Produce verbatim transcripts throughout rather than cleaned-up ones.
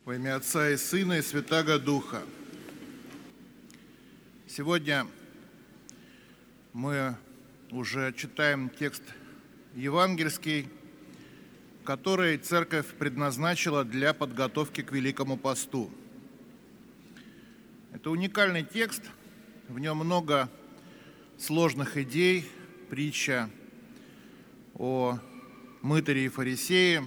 Во имя Отца и Сына и Святаго Духа. Сегодня мы уже читаем текст евангельский, который Церковь предназначила для подготовки к Великому посту. Это уникальный текст, в нем много сложных идей, притча о мытаре и фарисее,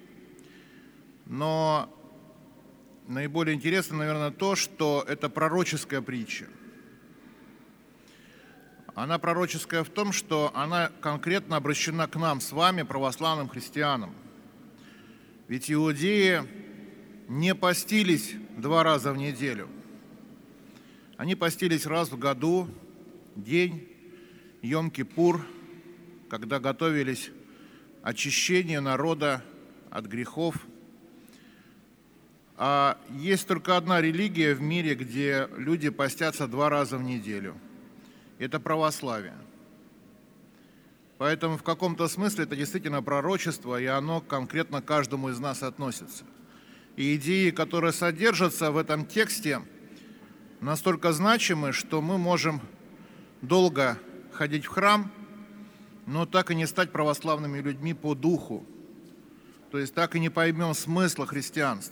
но наиболее интересно, наверное, то, что это пророческая притча. Она пророческая в том, что она конкретно обращена к нам с вами, православным христианам. Ведь иудеи не постились два раза в неделю. Они постились раз в году, день Йом-Кипур, когда готовились к очищению народа от грехов. А есть только одна религия в мире, где люди постятся два раза в неделю. Это православие. Поэтому в каком-то смысле это действительно пророчество, и оно конкретно к каждому из нас относится. И идеи, которые содержатся в этом тексте, настолько значимы, что мы можем долго ходить в храм, но так и не стать православными людьми по духу. То есть так и не поймем смысла христианства.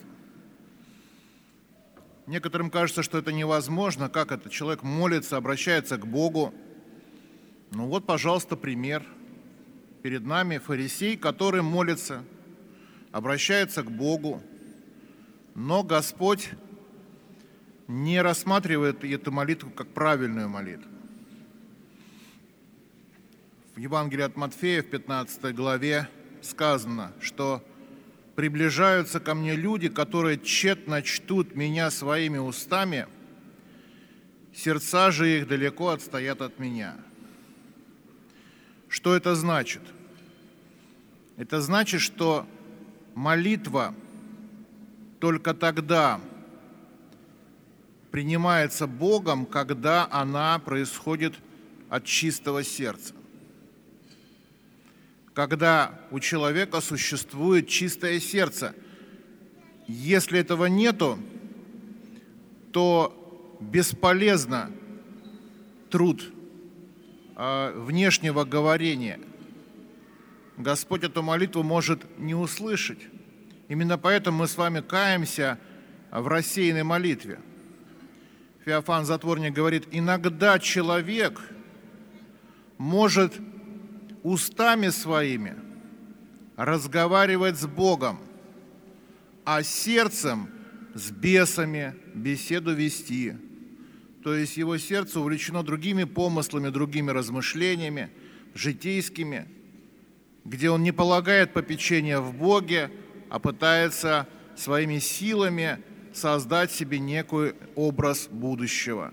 Некоторым кажется, что это невозможно. Как это? Человек молится, обращается к Богу. Ну вот, пожалуйста, пример. Перед нами фарисей, который молится, обращается к Богу. Но Господь не рассматривает эту молитву как правильную молитву. В Евангелии от Матфея в пятнадцатой главе сказано, что приближаются ко мне люди, которые тщетно чтут меня своими устами, сердца же их далеко отстоят от меня. Что это значит? Это значит, что молитва только тогда принимается Богом, когда она происходит от чистого сердца. Когда у человека существует чистое сердце. Если этого нету, то бесполезно труд э, внешнего говорения. Господь эту молитву может не услышать. Именно поэтому мы с вами каемся в рассеянной молитве. Феофан Затворник говорит, иногда человек может устами своими разговаривать с Богом, а сердцем с бесами беседу вести. То есть его сердце увлечено другими помыслами, другими размышлениями, житейскими, где он не полагает попечения в Боге, а пытается своими силами создать себе некий образ будущего.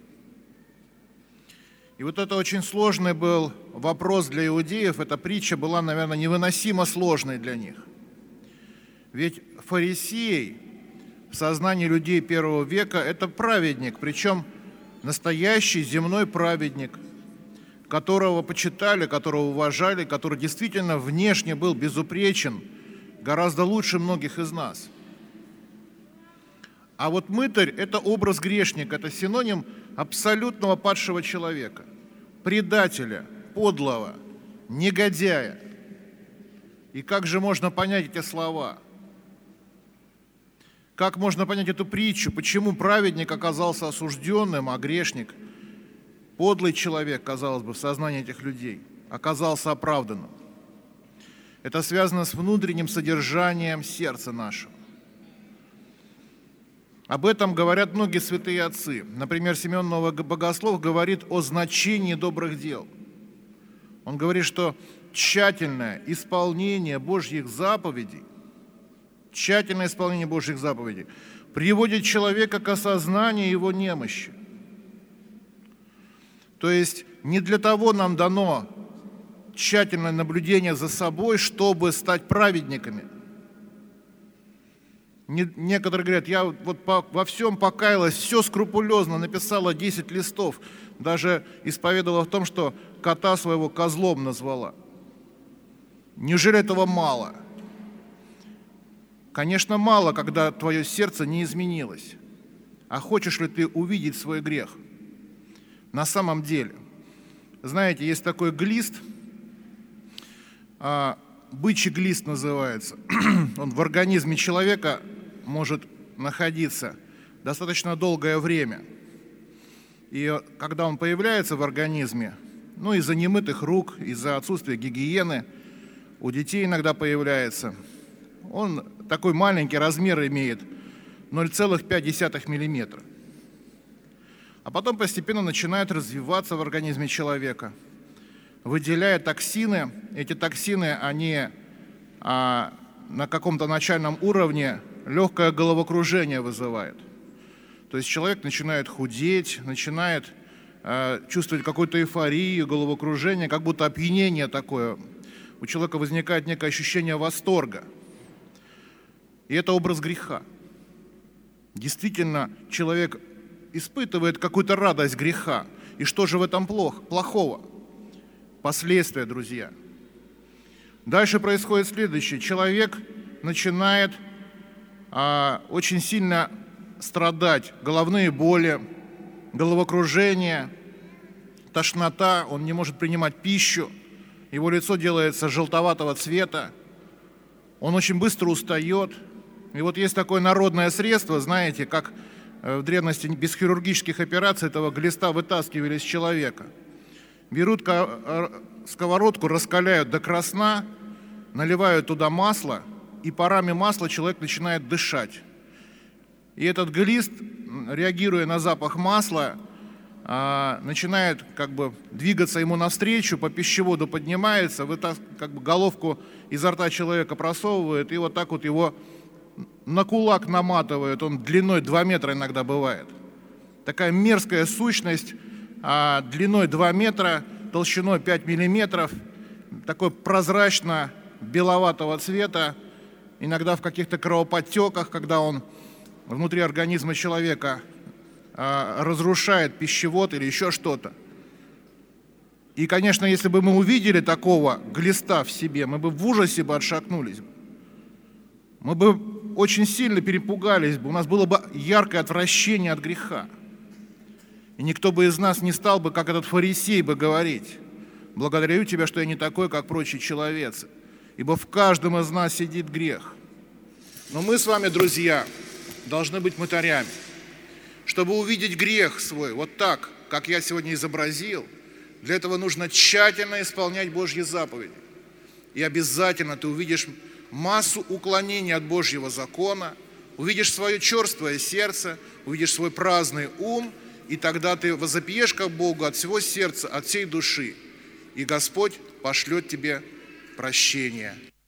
И вот это очень сложный был вопрос для иудеев. Эта притча была, наверное, невыносимо сложной для них. Ведь фарисей в сознании людей первого века – это праведник, причем настоящий земной праведник, которого почитали, которого уважали, который действительно внешне был безупречен, гораздо лучше многих из нас. А вот мытарь – это образ грешника, это синоним абсолютного падшего человека, предателя, подлого, негодяя. И как же можно понять эти слова? Как можно понять эту притчу? Почему праведник оказался осужденным, а грешник, подлый человек, казалось бы, в сознании этих людей, оказался оправданным? Это связано с внутренним содержанием сердца нашего. Об этом говорят многие святые отцы. Например, Симеон Новый Богослов говорит о значении добрых дел. Он говорит, что тщательное исполнение Божьих заповедей, тщательное исполнение Божьих заповедей приводит человека к осознанию его немощи. То есть не для того нам дано тщательное наблюдение за собой, чтобы стать праведниками. Некоторые говорят, я вот по, во всем покаялась, все скрупулезно, написала десять листов, даже исповедовала в том, что кота своего козлом назвала. Неужели этого мало? Конечно, мало, когда твое сердце не изменилось. А хочешь ли ты увидеть свой грех? На самом деле, знаете, есть такой глист, а, бычий глист называется. Он в организме человека может находиться достаточно долгое время. И когда он появляется в организме, ну, из-за немытых рук, из-за отсутствия гигиены, у детей иногда появляется, он такой маленький размер имеет, ноль целых пять десятых миллиметра. А потом постепенно начинает развиваться в организме человека, выделяя токсины. Эти токсины, они а, на каком-то начальном уровне легкое головокружение вызывают. То есть человек начинает худеть, начинает а, чувствовать какую-то эйфорию, головокружение, как будто опьянение такое. У человека возникает некое ощущение восторга. И это образ греха. Действительно, человек испытывает какую-то радость греха. И что же в этом плохо, плохого? Последствия, друзья. Дальше происходит следующее. Человек начинает а, очень сильно страдать. Головные боли, головокружение, тошнота. Он не может принимать пищу. Его лицо делается желтоватого цвета. Он очень быстро устает. И вот есть такое народное средство, знаете, как в древности без хирургических операций этого глиста вытаскивали из человека. Берут сковородку, раскаляют до красна, наливают туда масло, и парами масла человек начинает дышать. И этот глист, реагируя на запах масла, начинает как бы двигаться ему навстречу, по пищеводу поднимается, вытас... как бы головку изо рта человека просовывает, и вот так вот его на кулак наматывает, он длиной два метра иногда бывает. Такая мерзкая сущность, а длиной два метра, толщиной пять миллиметров, такой прозрачно-беловатого цвета, иногда в каких-то кровоподтеках, когда он внутри организма человека а, разрушает пищевод или еще что-то. И, конечно, если бы мы увидели такого глиста в себе, мы бы в ужасе бы отшатнулись. Мы бы очень сильно перепугались бы, у нас было бы яркое отвращение от греха. И никто бы из нас не стал бы, как этот фарисей, бы говорить: благодарю тебя, что я не такой, как прочие человецы, ибо в каждом из нас сидит грех. Но мы с вами, друзья, должны быть мытарями. Чтобы увидеть грех свой вот так, как я сегодня изобразил, для этого нужно тщательно исполнять Божьи заповеди. И обязательно ты увидишь массу уклонений от Божьего закона, увидишь свое черствое сердце, увидишь свой праздный ум, и тогда ты возопьешь к Богу от всего сердца, от всей души, и Господь пошлет тебе прощение.